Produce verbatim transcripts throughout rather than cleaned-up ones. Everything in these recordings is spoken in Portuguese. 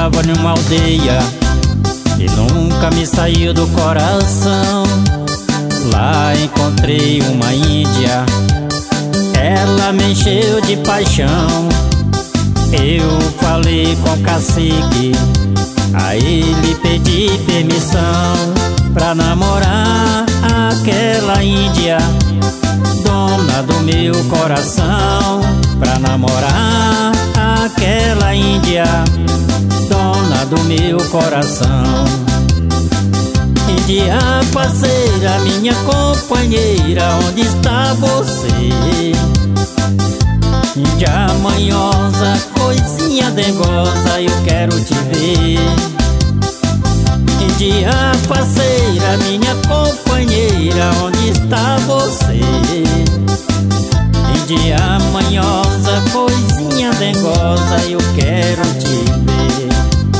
morava numa aldeia e nunca me saiu do coração. Lá encontrei uma índia, ela me encheu de paixão. Eu falei com o cacique, a ele pedi permissão pra namorar aquela índia, dona do meu coração. Pra namorar aquela índia, dona do meu coração. Índia parceira, minha companheira, onde está você? Índia manhosa, coisinha dengosa, eu quero te ver. Índia parceira, minha companheira, onde está você? Índia manhosa, coisinha dengosa, eu quero te ver.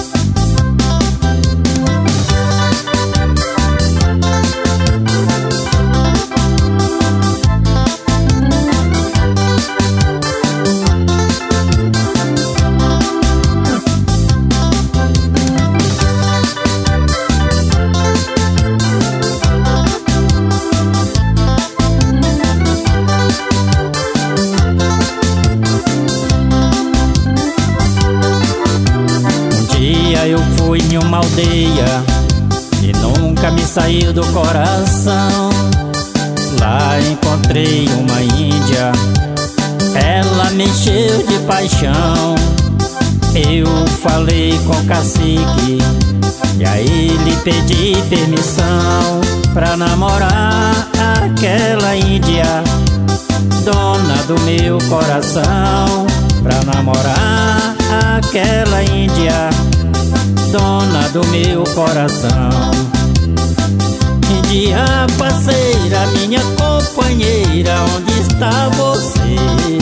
Eu fui em uma aldeia e nunca me saiu do coração. Lá encontrei uma índia, ela me encheu de paixão. Eu falei com o cacique e a ele pedi permissão pra namorar aquela índia, dona do meu coração. Pra namorar aquela índia, dona do meu coração. Índia parceira, minha companheira, onde está você?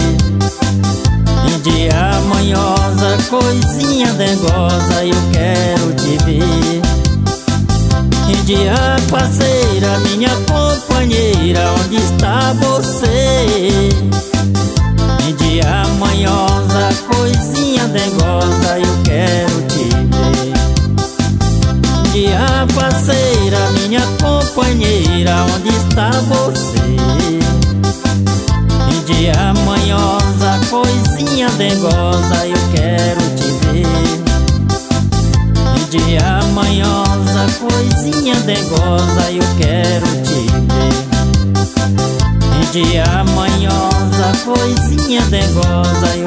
Índia manhosa, coisinha dengosa, eu quero te ver. Índia parceira, minha companheira, onde está você? Índia manhosa, coisinha dengosa, eu quero te ver. Índia parceira, minha companheira, onde está você? Índia manhosa, coisinha dengosa, eu quero te ver. Índia manhosa, coisinha dengosa, eu quero te ver. Índia manhosa, coisinha dengosa,